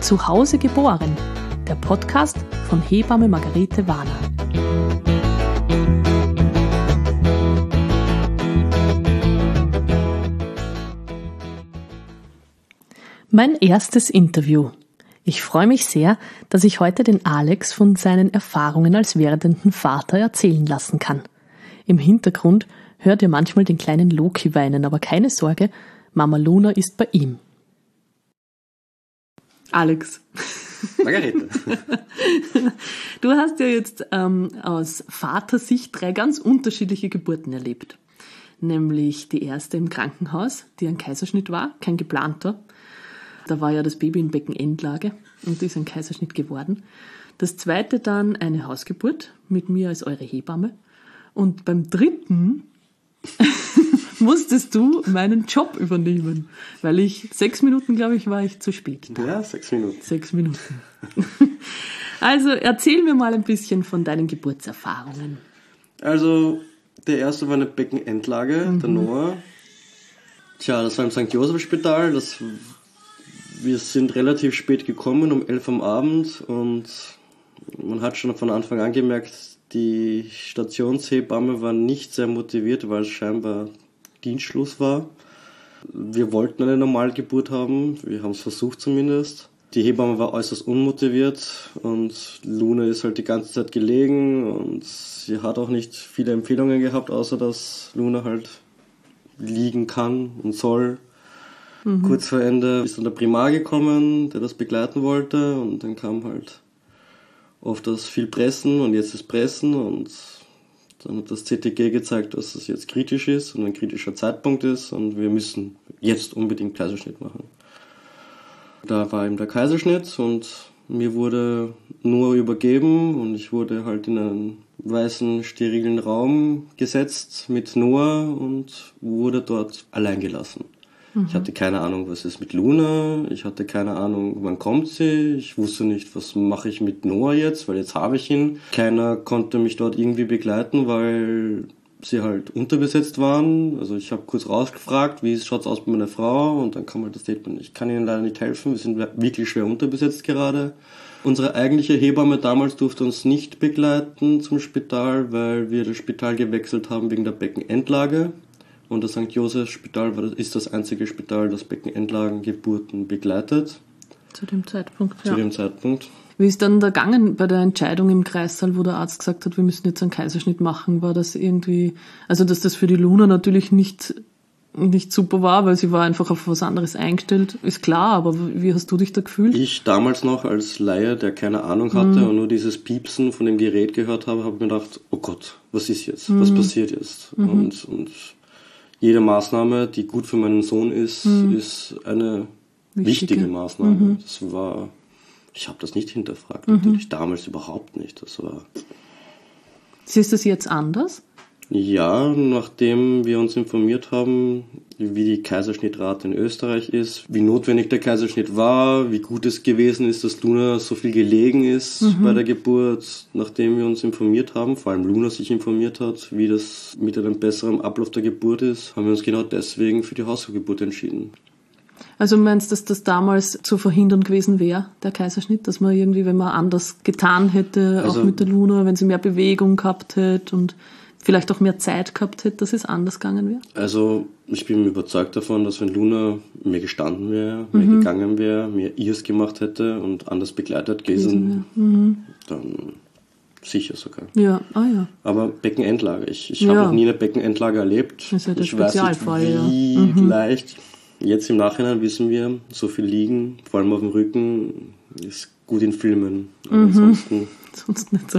Zu Hause geboren, der Podcast von Hebamme Margarete Warner. Mein erstes Interview. Ich freue mich sehr, dass ich heute den Alex von seinen Erfahrungen als werdenden Vater erzählen lassen kann. Im Hintergrund hört ihr manchmal den kleinen Loki weinen, aber keine Sorge, Mama Luna ist bei ihm. Alex. Margarete. Du hast ja jetzt aus Vatersicht 3 ganz unterschiedliche Geburten erlebt. Nämlich die erste im Krankenhaus, die ein Kaiserschnitt war, kein geplanter. Da war ja das Baby in Beckenendlage und ist ein Kaiserschnitt geworden. Das zweite dann eine Hausgeburt mit mir als eure Hebamme. Und beim dritten musstest du meinen Job übernehmen, weil ich 6 Minuten, glaube ich, war ich zu spät da. Ja, 6 Minuten. 6 Minuten. Also erzähl mir mal ein bisschen von deinen Geburtserfahrungen. Also der erste war eine Beckenendlage, der Noah. Tja, das war im St. Joseph Spital. Wir sind relativ spät gekommen, um 11 am Abend, und man hat schon von Anfang an gemerkt, die Stationshebamme war nicht sehr motiviert, weil es scheinbar Dienstschluss war. Wir wollten eine Normalgeburt haben, wir haben es versucht zumindest. Die Hebamme war äußerst unmotiviert und Luna ist halt die ganze Zeit gelegen und sie hat auch nicht viele Empfehlungen gehabt, außer dass Luna halt liegen kann und soll. Kurz vor Ende ist dann der Primar gekommen, der das begleiten wollte, und dann kam halt oft das viel Pressen und jetzt ist Pressen, und dann hat das CTG gezeigt, dass es jetzt kritisch ist und ein kritischer Zeitpunkt ist und wir müssen jetzt unbedingt Kaiserschnitt machen. Da war eben der Kaiserschnitt und mir wurde nur übergeben und ich wurde halt in einen weißen, sterilen Raum gesetzt mit Noah und wurde dort allein gelassen. Ich hatte keine Ahnung, was ist mit Luna, ich hatte keine Ahnung, wann kommt sie, ich wusste nicht, was mache ich mit Noah jetzt, weil jetzt habe ich ihn. Keiner konnte mich dort irgendwie begleiten, weil sie halt unterbesetzt waren. Also ich habe kurz rausgefragt, wie schaut's aus bei meiner Frau, und dann kam halt das Statement, ich kann Ihnen leider nicht helfen, wir sind wirklich schwer unterbesetzt gerade. Unsere eigentliche Hebamme damals durfte uns nicht begleiten zum Spital, weil wir das Spital gewechselt haben wegen der Beckenendlage. Und das St. Joseph Spital ist das einzige Spital, das Beckenendlagengeburten begleitet. Zu dem Zeitpunkt, ja. Zu dem Zeitpunkt. Wie ist dann da gegangen bei der Entscheidung im Kreissaal, wo der Arzt gesagt hat, wir müssen jetzt einen Kaiserschnitt machen? War das irgendwie, also dass das für die Luna natürlich nicht super war, weil sie war einfach auf was anderes eingestellt, ist klar, aber wie hast du dich da gefühlt? Ich damals noch als Laie, der keine Ahnung hatte und nur dieses Piepsen von dem Gerät gehört habe mir gedacht, oh Gott, was ist jetzt? Was passiert jetzt? Und jede Maßnahme, die gut für meinen Sohn ist, ist eine wichtige Maßnahme. Ich habe das nicht hinterfragt, natürlich damals überhaupt nicht. Siehst du das jetzt anders? Ja, nachdem wir uns informiert haben, wie die Kaiserschnittrate in Österreich ist, wie notwendig der Kaiserschnitt war, wie gut es gewesen ist, dass Luna so viel gelegen ist bei der Geburt, nachdem wir uns informiert haben, vor allem Luna sich informiert hat, wie das mit einem besseren Ablauf der Geburt ist, haben wir uns genau deswegen für die Hausgeburt entschieden. Also meinst du, dass das damals zu verhindern gewesen wäre, der Kaiserschnitt, dass man irgendwie, wenn man anders getan hätte, auch mit der Luna, wenn sie mehr Bewegung gehabt hätte und vielleicht auch mehr Zeit gehabt hätte, dass es anders gegangen wäre? Also ich bin überzeugt davon, dass wenn Luna mehr gestanden wäre, mehr gegangen wäre, mehr ihrs gemacht hätte und anders begleitet gewesen, dann sicher sogar. Ja, ja. Aber Beckenendlage, ich habe noch nie eine Beckenendlage erlebt. Das ist ja der ich weiß nicht, wie leicht. Jetzt im Nachhinein wissen wir, so viel liegen, vor allem auf dem Rücken, ist gut in Filmen. Aber ansonsten Sonst nicht so.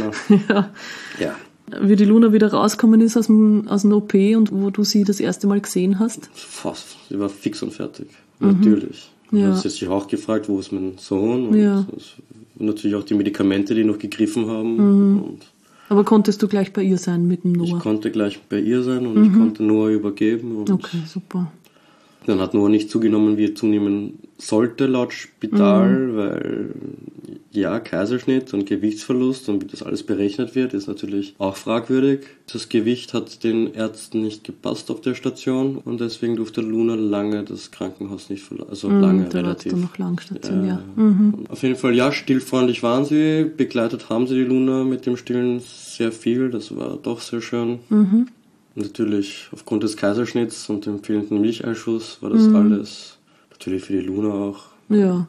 Ja. Wie die Luna wieder rausgekommen ist aus dem OP und wo du sie das erste Mal gesehen hast? Fast. Sie war fix und fertig. Natürlich. Ja. Sie hat sich auch gefragt, wo ist mein Sohn? Und natürlich auch die Medikamente, die noch gegriffen haben. Und aber konntest du gleich bei ihr sein mit dem Noah? Ich konnte gleich bei ihr sein und ich konnte Noah übergeben. Und okay, super. Dann hat Noah nicht zugenommen, wie er zunehmen sollte laut Spital, weil Ja, Kaiserschnitt und Gewichtsverlust und wie das alles berechnet wird, ist natürlich auch fragwürdig. Das Gewicht hat den Ärzten nicht gepasst auf der Station und deswegen durfte Luna lange das Krankenhaus nicht verlassen. Also lange, da relativ. warst du noch lang stationiert. Auf jeden Fall, ja, stillfreundlich waren sie. Begleitet haben sie die Luna mit dem Stillen sehr viel. Das war doch sehr schön. Und natürlich aufgrund des Kaiserschnitts und dem fehlenden Milcheinschuss war das alles natürlich für die Luna auch. Ja.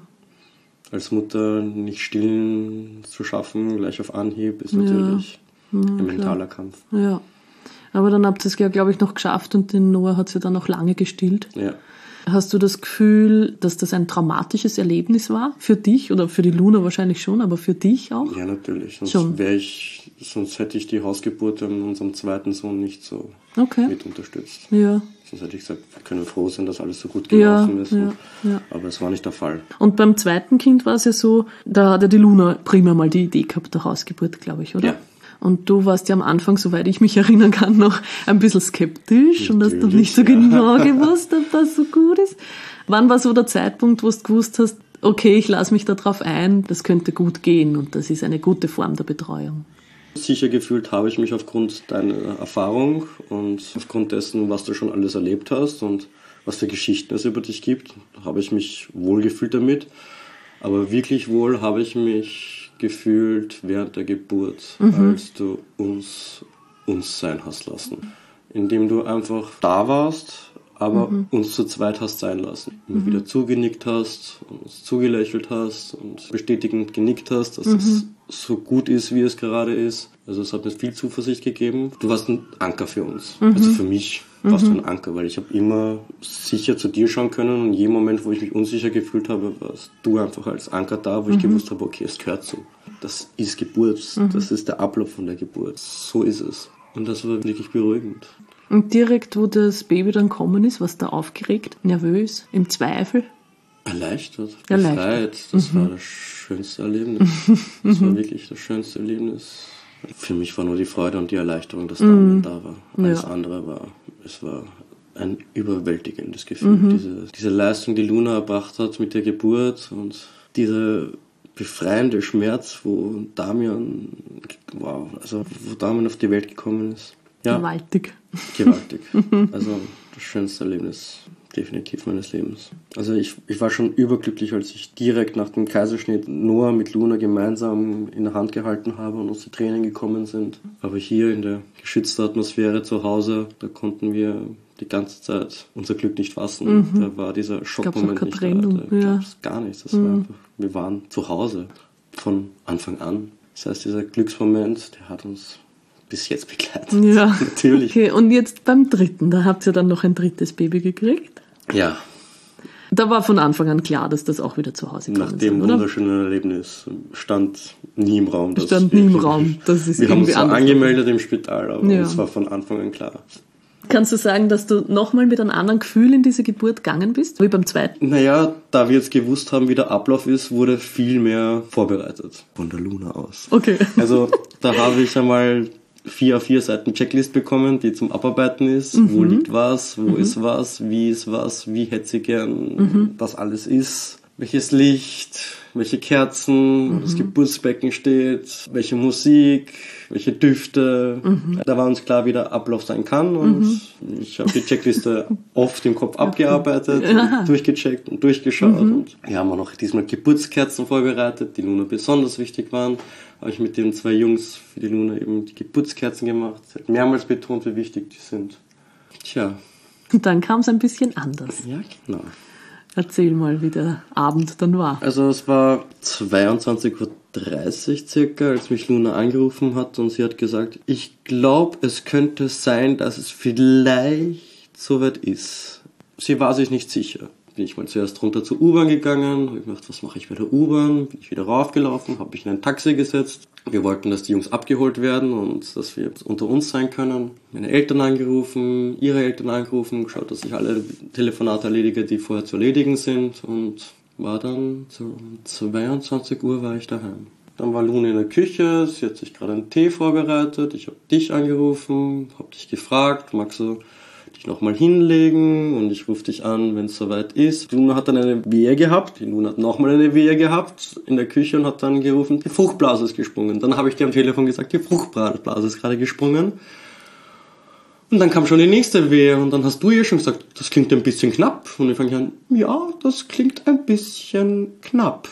Als Mutter nicht stillen zu schaffen, gleich auf Anhieb, ist natürlich ein mentaler Kampf. Ja. Aber dann habt ihr es ja, glaube ich, noch geschafft und den Noah hat sie dann noch lange gestillt. Ja. Hast du das Gefühl, dass das ein traumatisches Erlebnis war? Für dich oder für die Luna wahrscheinlich schon, aber für dich auch? Ja, natürlich. Schon. Sonst hätte ich die Hausgeburt an unserem zweiten Sohn nicht so mit unterstützt. Ja. Sonst hätte ich gesagt, wir können froh sein, dass alles so gut gelaufen ist. Ja. Aber es war nicht der Fall. Und beim zweiten Kind war es ja so, da hat ja die Luna primär mal die Idee gehabt der Hausgeburt, glaube ich, oder? Ja. Und du warst ja am Anfang, soweit ich mich erinnern kann, noch ein bisschen skeptisch und hast noch nicht so genau gewusst, ob das so gut ist. Wann war so der Zeitpunkt, wo du gewusst hast, okay, ich lasse mich darauf ein, das könnte gut gehen und das ist eine gute Form der Betreuung? Sicher gefühlt habe ich mich aufgrund deiner Erfahrung und aufgrund dessen, was du schon alles erlebt hast und was für Geschichten es über dich gibt, habe ich mich wohl gefühlt damit. Aber wirklich wohl habe ich mich gefühlt während der Geburt, als du uns sein hast lassen. Indem du einfach da warst, aber uns zu zweit hast sein lassen. Immer wieder zugenickt hast, uns zugelächelt hast und bestätigend genickt hast, dass es so gut ist, wie es gerade ist. Also es hat mir viel Zuversicht gegeben. Du warst ein Anker für uns. Also für mich warst du ein Anker, weil ich habe immer sicher zu dir schauen können und in jedem Moment, wo ich mich unsicher gefühlt habe, warst du einfach als Anker da, wo ich gewusst habe, okay, es gehört so. Das ist Geburt, das ist der Ablauf von der Geburt. So ist es. Und das war wirklich beruhigend. Und direkt, wo das Baby dann gekommen ist, warst du aufgeregt, nervös, im Zweifel? Erleichtert, befreit. Das war das schönste Erlebnis. Das war wirklich das schönste Erlebnis. Für mich war nur die Freude und die Erleichterung, dass Damian da war. Alles andere war, es war ein überwältigendes Gefühl. Diese Leistung, die Luna erbracht hat mit der Geburt und dieser befreiende Schmerz, wo Damian auf die Welt gekommen ist. Ja, Gewaltig. Also das schönste Erlebnis definitiv meines Lebens. Also ich war schon überglücklich, als ich direkt nach dem Kaiserschnitt Noah mit Luna gemeinsam in der Hand gehalten habe und uns die Tränen gekommen sind. Aber hier in der geschützten Atmosphäre zu Hause, da konnten wir die ganze Zeit unser Glück nicht fassen. Da war dieser Schockmoment nicht da. Da gab es gar nichts. Das war einfach, wir waren zu Hause von Anfang an. Das heißt, dieser Glücksmoment, der hat uns bis jetzt begleitet. Ja, natürlich. Okay, und jetzt beim dritten, da habt ihr dann noch ein drittes Baby gekriegt? Ja. Da war von Anfang an klar, dass das auch wieder zu Hause kommt. Nach dem wunderschönen Erlebnis stand nie im Raum. Das ist wir haben uns zwar angemeldet im Spital, aber es war von Anfang an klar. Kannst du sagen, dass du nochmal mit einem anderen Gefühl in diese Geburt gegangen bist, wie beim zweiten? Naja, da wir jetzt gewusst haben, wie der Ablauf ist, wurde viel mehr vorbereitet. Von der Luna aus. Okay. Also da habe ich einmal 4 A4 Seiten Checklist bekommen, die zum Abarbeiten ist. Wo liegt was, wo ist was, wie hätte sie gern, was alles ist. Welches Licht, welche Kerzen, wo das Geburtsbecken steht, welche Musik, welche Düfte. Da war uns klar, wie der Ablauf sein kann und ich habe die Checkliste oft im Kopf abgearbeitet, durchgecheckt und durchgeschaut. Und wir haben auch noch diesmal Geburtskerzen vorbereitet, die Luna besonders wichtig waren. Habe ich mit den 2 Jungs für die Luna eben die Geburtskerzen gemacht. Sie hat mehrmals betont, wie wichtig die sind. Tja. Und dann kam es ein bisschen anders. Ja, genau. Erzähl mal, wie der Abend dann war. Also es war 22:30 Uhr circa, als mich Luna angerufen hat und sie hat gesagt, ich glaube, es könnte sein, dass es vielleicht soweit ist. Sie war sich nicht sicher. Bin ich mal zuerst runter zur U-Bahn gegangen, habe gedacht, was mache ich bei der U-Bahn? Bin ich wieder raufgelaufen, habe mich in ein Taxi gesetzt. Wir wollten, dass die Jungs abgeholt werden und dass wir unter uns sein können. Meine Eltern angerufen, ihre Eltern angerufen, geschaut, dass ich alle Telefonate erledige, die vorher zu erledigen sind und war dann um 22 Uhr war ich daheim. Dann war Luna in der Küche, sie hat sich gerade einen Tee vorbereitet, ich habe dich angerufen, habe dich gefragt, magst du dich dich nochmal hinlegen und ich rufe dich an, wenn es soweit ist. Die Luna hat dann eine Wehe gehabt, die Luna hat nochmal eine Wehe gehabt in der Küche und hat dann gerufen, die Fruchtblase ist gesprungen. Dann habe ich dir am Telefon gesagt, die Fruchtblase ist gerade gesprungen. Und dann kam schon die nächste Wehe und dann hast du ihr schon gesagt, das klingt ein bisschen knapp. Und ich fange an, ja, das klingt ein bisschen knapp.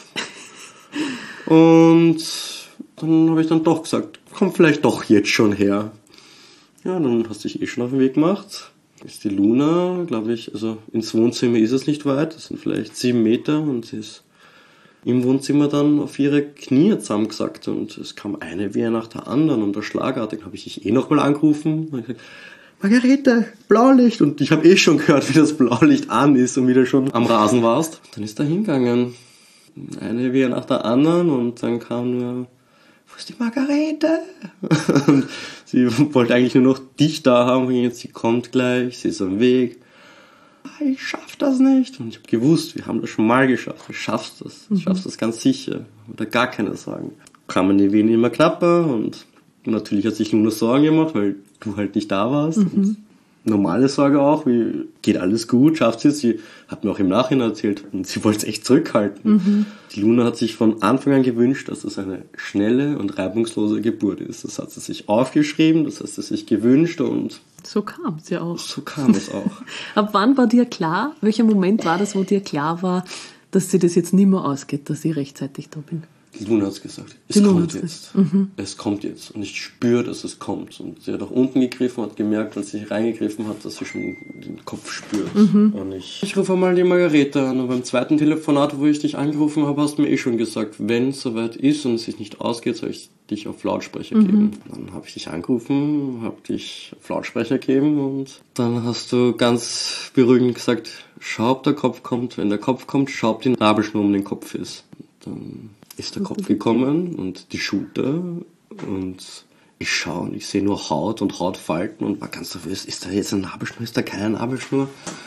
Und dann habe ich dann doch gesagt, komm vielleicht doch jetzt schon her. Ja, dann hast du dich schon auf den Weg gemacht. Ist die Luna, glaube ich, also ins Wohnzimmer ist es nicht weit, das sind vielleicht 7 Meter und sie ist im Wohnzimmer dann auf ihre Knie zusammengesackt und es kam eine Wehe nach der anderen und schlagartig habe ich dich nochmal angerufen und gesagt, Margarete, Blaulicht. Und ich habe schon gehört, wie das Blaulicht an ist und wieder schon am Rasen warst. Dann ist er hingegangen. Eine Wehe nach der anderen und dann kam nur, wo ist die Margarete? Und sie wollte eigentlich nur noch dich da haben. Und jetzt, sie kommt gleich, sie ist am Weg. Ich schaff das nicht. Und ich habe gewusst, wir haben das schon mal geschafft. Du schaffst das. Du schaffst das ganz sicher. Oder gar keine Sorgen. Kamen die Wehen immer knapper und natürlich hat sich Luna Sorgen gemacht, weil du halt nicht da warst. Und normale Sorge auch, wie geht alles gut, schafft sie es? Sie hat mir auch im Nachhinein erzählt und sie wollte es echt zurückhalten. Die Luna hat sich von Anfang an gewünscht, dass es eine schnelle und reibungslose Geburt ist. Das hat sie sich aufgeschrieben, das hat sie sich gewünscht und so kam es ja auch. So kam es auch. Ab wann war dir klar, welcher Moment war das, wo dir klar war, dass sie das jetzt nicht mehr ausgeht, dass ich rechtzeitig da bin? Die Luna hat es gesagt, es kommt jetzt. Es kommt jetzt. Und ich spüre, dass es kommt. Und sie hat auch unten gegriffen, hat gemerkt, als sie reingegriffen hat, dass sie schon den Kopf spürt. Und ich rufe mal die Margarete an. Und beim zweiten Telefonat, wo ich dich angerufen habe, hast du mir schon gesagt, wenn es soweit ist und es sich nicht ausgeht, soll ich dich auf Lautsprecher geben. Dann habe ich dich angerufen, habe dich auf Lautsprecher gegeben und dann hast du ganz beruhigend gesagt, schau, ob der Kopf kommt. Wenn der Kopf kommt, schau, ob die Nabelschnur um den Kopf ist. Dann ist der Kopf gekommen und die Schulter und ich schaue und ich sehe nur Haut und Hautfalten und war ganz nervös, ist da jetzt eine Nabelschnur, ist da keine Nabelschnur?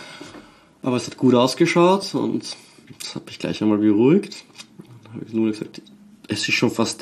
Aber es hat gut ausgeschaut und das hat mich gleich einmal beruhigt. Dann habe ich nur gesagt, es ist schon fast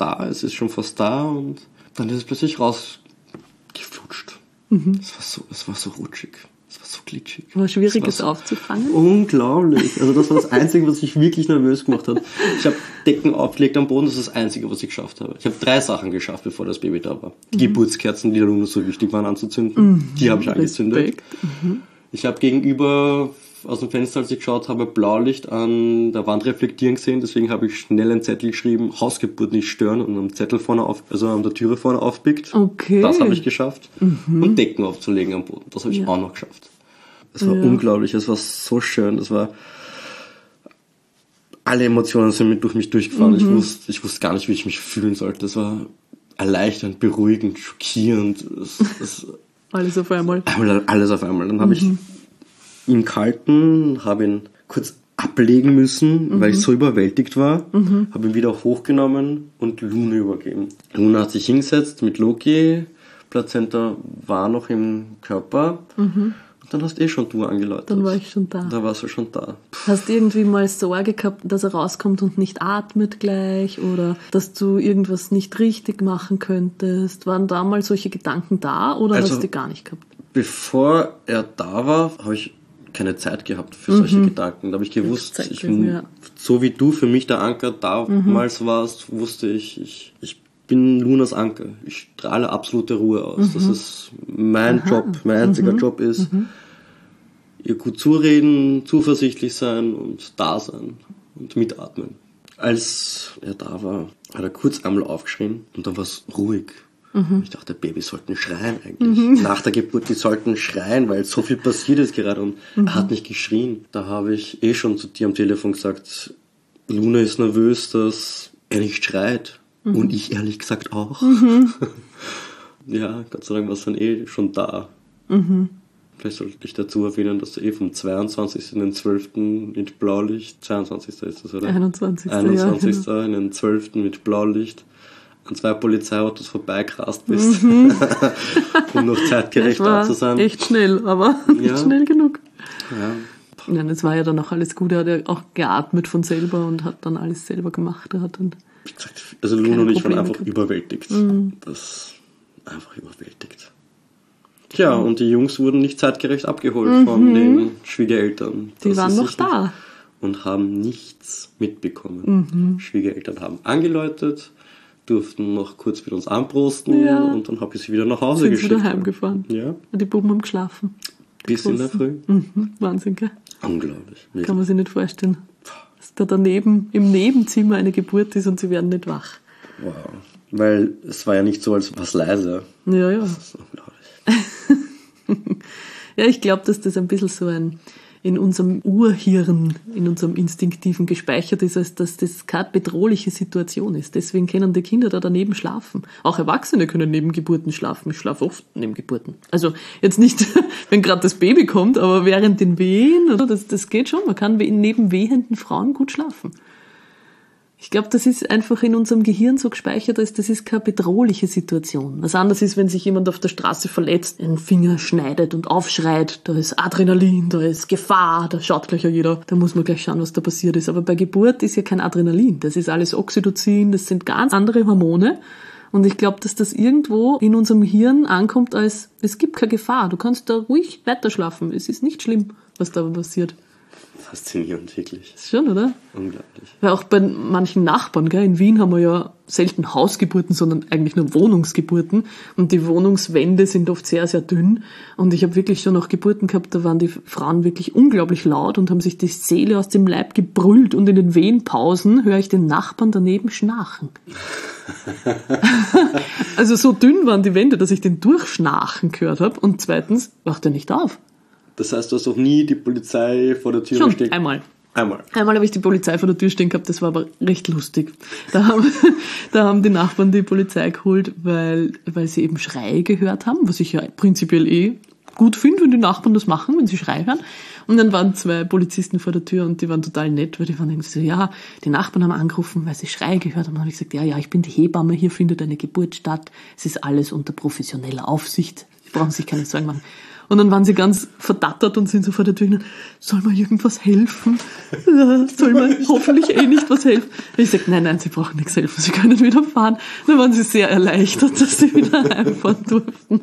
da und dann ist es plötzlich rausgeflutscht. Es war so rutschig. Es war so glitschig. War schwierig, es aufzufangen? Unglaublich. Also das war das Einzige, was mich wirklich nervös gemacht hat. Ich habe Decken aufgelegt am Boden, das ist das Einzige, was ich geschafft habe. Ich habe 3 Sachen geschafft, bevor das Baby da war. Die Geburtskerzen, die der Luna so wichtig waren anzuzünden, die habe ich angezündet. Ich habe gegenüber aus dem Fenster, als ich geschaut habe, Blaulicht an der Wand reflektieren gesehen, deswegen habe ich schnell einen Zettel geschrieben, Hausgeburt nicht stören und am Zettel vorne an der Türe vorne aufpickt. Okay. Das habe ich geschafft. Und Decken aufzulegen am Boden. Das habe ich auch noch geschafft. Es war unglaublich, es war so schön, alle Emotionen sind durch mich durchgefahren. Ich wusste gar nicht, wie ich mich fühlen sollte. Es war erleichternd, beruhigend, schockierend. Alles auf einmal. Alles auf einmal. Dann habe ich ihn gehalten, habe ihn kurz ablegen müssen, weil ich so überwältigt war. Habe ihn wieder hochgenommen und Luna übergeben. Luna hat sich hingesetzt mit Loki. Plazenta war noch im Körper. Und dann hast schon du angeläutet. Dann war ich schon da. Da warst du schon da. Hast du irgendwie mal Sorge gehabt, dass er rauskommt und nicht atmet gleich oder dass du irgendwas nicht richtig machen könntest? Waren da mal solche Gedanken da oder hast du die gar nicht gehabt? Bevor er da war, habe ich keine Zeit gehabt für solche Gedanken. Da habe ich gewusst, so wie du für mich der Anker damals warst, wusste ich bin Lunas Anker. Ich strahle absolute Ruhe aus. Das ist mein Job, mein einziger Job ist, ihr gut zureden, zuversichtlich sein und da sein und mitatmen. Als er da war, hat er kurz einmal aufgeschrien und dann war es ruhig. Ich dachte, Babys sollten schreien eigentlich. Nach der Geburt, die sollten schreien, weil so viel passiert ist gerade und er hat nicht geschrien. Da habe ich schon zu dir am Telefon gesagt, Luna ist nervös, dass er nicht schreit. Und ich ehrlich gesagt auch. Ja, Gott sei Dank war es dann schon da. Vielleicht sollte ich dazu erwähnen, dass du vom 22. in den 12. mit Blaulicht, 22. ist das, oder? 21. 21. Ja, genau. In den 12. mit Blaulicht an 2 Polizeiautos vorbeigerast bist. Um noch zeitgerecht da zu sein. Echt schnell, aber nicht schnell genug. Ja. Nein, es war ja dann auch alles gut. Er hat ja auch geatmet von selber und hat dann alles selber gemacht. Er hat dann also Luna und ich waren einfach überwältigt. Das einfach überwältigt. Tja, und die Jungs wurden nicht zeitgerecht abgeholt von den Schwiegereltern. Die waren noch da. Und haben nichts mitbekommen. Schwiegereltern haben angeläutet, durften noch kurz mit uns anprosten und dann habe ich sie wieder nach Hause geschickt. Sind wieder heimgefahren. Ja. Die Buben haben geschlafen. Bis in der Früh. Wahnsinn, gell? Unglaublich. Wirklich. Kann man sich nicht vorstellen. Dass da daneben, im Nebenzimmer eine Geburt ist und sie werden nicht wach. Wow. Weil es war ja nicht so, als was leise. Ja. Das ist unglaublich. Ja, ich glaube, dass das ein bisschen so in unserem Urhirn, in unserem Instinktiven gespeichert ist, als dass das keine bedrohliche Situation ist. Deswegen können die Kinder da daneben schlafen. Auch Erwachsene können neben Geburten schlafen. Ich schlafe oft neben Geburten. Also jetzt nicht, wenn gerade das Baby kommt, aber während den Wehen, oder? Das geht schon. Man kann neben wehenden Frauen gut schlafen. Ich glaube, das ist einfach in unserem Gehirn so gespeichert, als das ist keine bedrohliche Situation. Was anderes ist, wenn sich jemand auf der Straße verletzt, einen Finger schneidet und aufschreit, da ist Adrenalin, da ist Gefahr, da schaut gleich jeder, da muss man gleich schauen, was da passiert ist. Aber bei Geburt ist ja kein Adrenalin, das ist alles Oxytocin, das sind ganz andere Hormone. Und ich glaube, dass das irgendwo in unserem Hirn ankommt als, es gibt keine Gefahr, du kannst da ruhig weiterschlafen, es ist nicht schlimm, was da passiert. Faszinierend, wirklich. Schon, oder? Unglaublich. Weil auch bei manchen Nachbarn, gell, in Wien haben wir ja selten Hausgeburten, sondern eigentlich nur Wohnungsgeburten. Und die Wohnungswände sind oft sehr, sehr dünn. Und ich habe wirklich schon auch Geburten gehabt, da waren die Frauen wirklich unglaublich laut und haben sich die Seele aus dem Leib gebrüllt. Und in den Wehenpausen höre ich den Nachbarn daneben schnarchen. Also so dünn waren die Wände, dass ich den durchschnarchen gehört habe. Und zweitens, wacht er nicht auf. Das heißt, du hast auch nie die Polizei vor der Tür stehen? Einmal. Einmal habe ich die Polizei vor der Tür stehen gehabt, das war aber recht lustig. Da haben die Nachbarn die Polizei geholt, weil sie eben Schreie gehört haben, was ich ja prinzipiell gut finde, wenn die Nachbarn das machen, wenn sie Schreie hören. Und dann waren 2 Polizisten vor der Tür und die waren total nett, weil die waren irgendwie so, ja, die Nachbarn haben angerufen, weil sie Schreie gehört haben. Und dann habe ich gesagt, ja, ich bin die Hebamme, hier findet eine Geburt statt. Es ist alles unter professioneller Aufsicht. Sie brauchen sich keine Sorgen machen. Und dann waren sie ganz verdattert und sind so vor der Tür, soll mir irgendwas helfen? Soll mir hoffentlich nicht was helfen? Und ich sage, nein, sie brauchen nichts helfen, sie können wieder fahren. Dann waren sie sehr erleichtert, dass sie wieder heimfahren durften.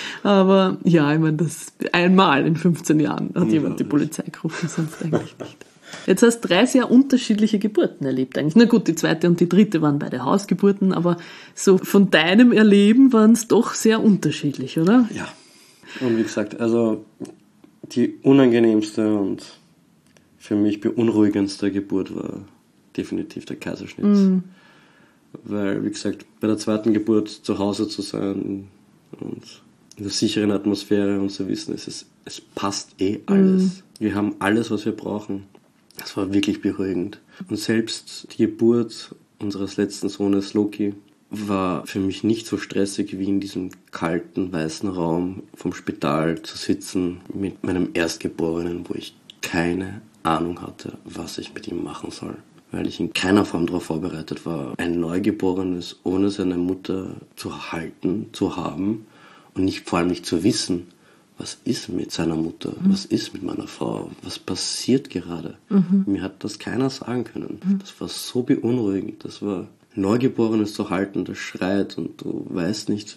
Aber ja, ich meine, das einmal in 15 Jahren hat jemand die Polizei gerufen, sonst eigentlich nicht. Jetzt hast du 3 sehr unterschiedliche Geburten erlebt eigentlich. Na gut, die 2. und die 3. waren beide Hausgeburten, aber so von deinem Erleben waren es doch sehr unterschiedlich, oder? Ja. Und wie gesagt, also die unangenehmste und für mich beunruhigendste Geburt war definitiv der Kaiserschnitt. Weil, wie gesagt, bei der 2. Geburt zu Hause zu sein und in der sicheren Atmosphäre und zu wissen, es passt alles. Wir haben alles, was wir brauchen. Das war wirklich beruhigend. Und selbst die Geburt unseres letzten Sohnes Loki war für mich nicht so stressig, wie in diesem kalten, weißen Raum vom Spital zu sitzen mit meinem Erstgeborenen, wo ich keine Ahnung hatte, was ich mit ihm machen soll. Weil ich in keiner Form darauf vorbereitet war, ein Neugeborenes ohne seine Mutter zu halten, zu haben und vor allem nicht zu wissen, was ist mit seiner Mutter, was ist mit meiner Frau, was passiert gerade. Mir hat das keiner sagen können. Das war so beunruhigend, das war Neugeborenes zu halten, das schreit und du weißt nicht.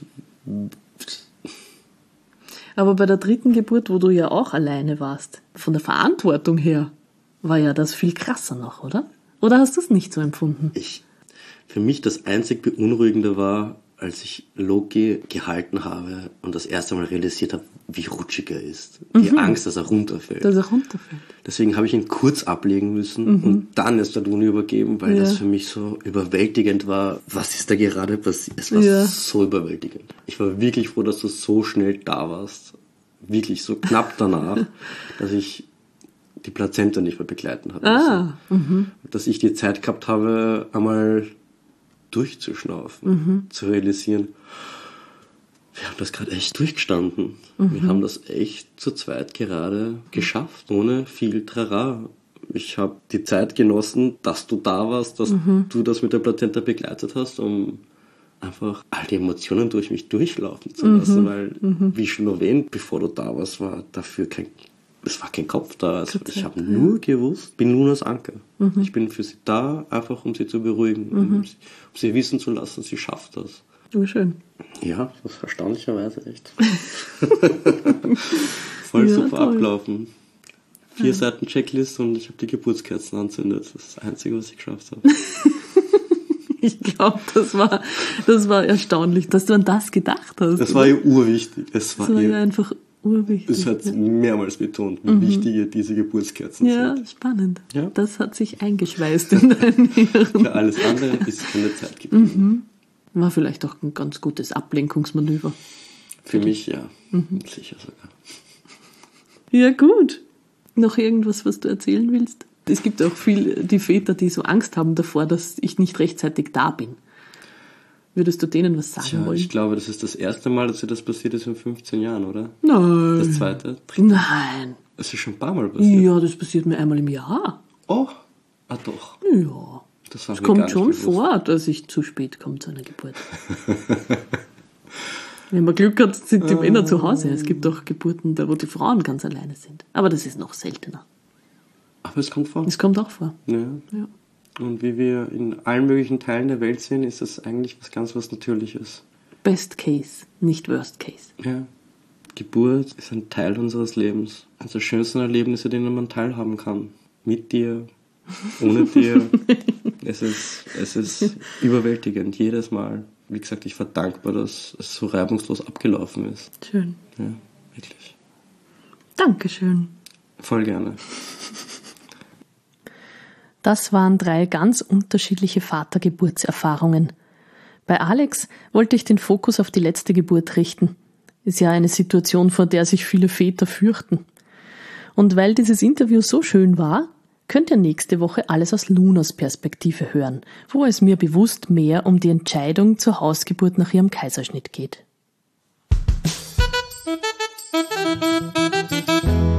Aber bei der 3. Geburt, wo du ja auch alleine warst, von der Verantwortung her, war ja das viel krasser noch, oder? Oder hast du es nicht so empfunden? Für mich das einzig Beunruhigende war, als ich Loki gehalten habe und das erste Mal realisiert habe, wie rutschig er ist. Die Angst, dass er runterfällt. Deswegen habe ich ihn kurz ablegen müssen und dann erst der Duni übergeben, weil das für mich so überwältigend war. Was ist da gerade passiert? Es war so überwältigend. Ich war wirklich froh, dass du so schnell da warst. Wirklich so knapp danach, dass ich die Plazenta nicht mehr begleiten habe müssen. Dass ich die Zeit gehabt habe, einmal durchzuschnaufen, zu realisieren, wir haben das gerade echt durchgestanden. Wir haben das echt zu zweit gerade geschafft, ohne viel Trara. Ich habe die Zeit genossen, dass du da warst, dass du das mit der Plazenta begleitet hast, um einfach all die Emotionen durch mich durchlaufen zu lassen, weil, wie schon erwähnt, bevor du da warst, war dafür kein Kopf da. Also ich habe nur gewusst, bin nur das Anker. Ich bin für sie da, einfach um sie zu beruhigen, um sie wissen zu lassen, sie schafft das. Oh, schön. Ja, das ist erstaunlicherweise echt. Voll Ja, super toll. ablaufen. 4 Seiten Checkliste und ich habe die Geburtskerzen anzündet. Das ist das Einzige, was ich geschafft habe. Ich glaube, das war erstaunlich, dass du an das gedacht hast. Das war ihr urwichtig. Das war ja einfach urwichtig. Es hat mehrmals betont, wie wichtig diese Geburtskerzen Ja, sind. spannend. Ja. Das hat sich eingeschweißt in dein Hirn. Für alles andere ist keine Zeit geblieben. War vielleicht auch ein ganz gutes Ablenkungsmanöver. Für mich ja, sicher sogar. Ja, gut. Noch irgendwas, was du erzählen willst? Es gibt auch die Väter, die so Angst haben davor, dass ich nicht rechtzeitig da bin. Würdest du denen was sagen Tja, wollen? ich glaube, das ist das erste Mal, dass dir das passiert ist in 15 Jahren, oder? Nein. Das zweite? Nein. Das ist schon ein paar Mal passiert. Ja, das passiert mir einmal im Jahr. Oh, ah doch. Ja. Das war Es mir gar kommt nicht schon bewusst. vor, dass ich zu spät komme zu einer Geburt. Wenn man Glück hat, sind die Männer zu Hause. Es gibt auch Geburten, wo die Frauen ganz alleine sind. Aber das ist noch seltener. Aber es kommt vor. Das kommt auch vor. Ja. Ja. Und wie wir in allen möglichen Teilen der Welt sehen, ist das eigentlich was Natürliches. Best case, nicht worst case. Ja. Geburt ist ein Teil unseres Lebens. Eines der schönsten Erlebnisse, denen man teilhaben kann. Mit dir, ohne dir. Es ist überwältigend, jedes Mal. Wie gesagt, ich war dankbar, dass es so reibungslos abgelaufen ist. Schön. Ja, wirklich. Dankeschön. Voll gerne. Das waren 3 ganz unterschiedliche Vatergeburtserfahrungen. Bei Alex wollte ich den Fokus auf die letzte Geburt richten. Ist ja eine Situation, vor der sich viele Väter fürchten. Und weil dieses Interview so schön war, könnt ihr nächste Woche alles aus Lunas Perspektive hören, wo es mir bewusst mehr um die Entscheidung zur Hausgeburt nach ihrem Kaiserschnitt geht.